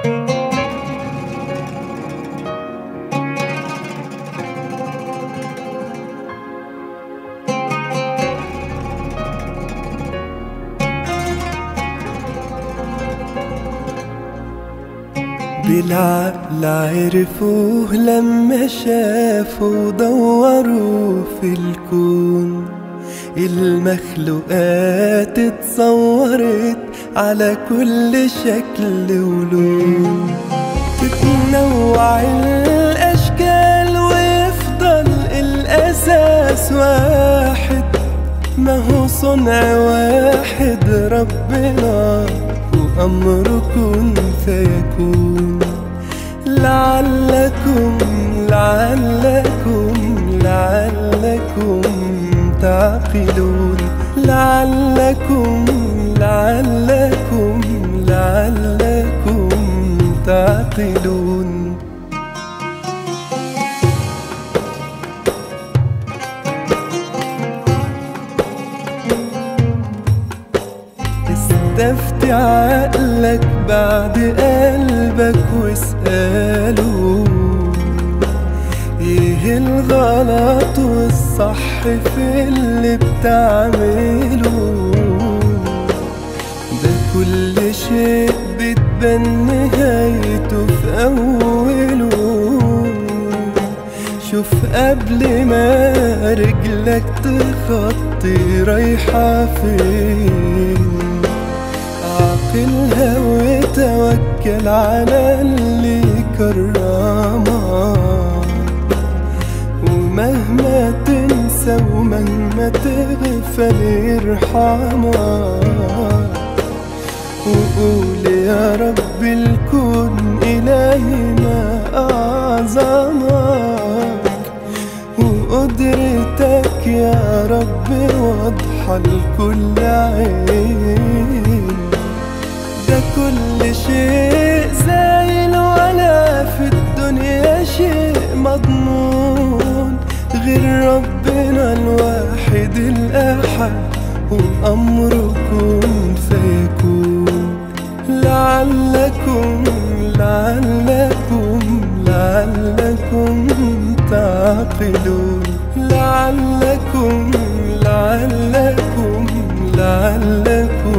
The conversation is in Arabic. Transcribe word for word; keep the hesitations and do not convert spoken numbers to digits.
بالعقل عرفوه لما شافوا ودوروا في الكون، المخلوقات اتصورت على كل شكل ولون، تتنوع الأشكال ويفضل الأساس واحد، ما هو صنع واحد ربنا وأمره كن فيكون. لعلكم لعلكم لعلكم تعقلون، لعلكم لعلكم لعلكم تعقلون. استفتي عقلك بعد قلبك واسأله، ايه الغلط والصح في اللي بتعمله؟ ده كل شيء بتبان نهايته في أوله، شوف قبل ما رجلك تخطي رايحة فين، عقلها وتوكل على اللي كرمك، ومهما تنسى ومهما تغفل يرحمك، وقول يا رب الكون إلهي ما أعظمك، وقدرتك يا رب واضحة لكل عين. ده كل شيء زايل ولا في الدنيا شيء مضمون غير ربنا الواحد الأحد، وأمره كن فيكون. لعلكم لعلكم لعلكم تعقلون، لعلكم لعلكم لعلكم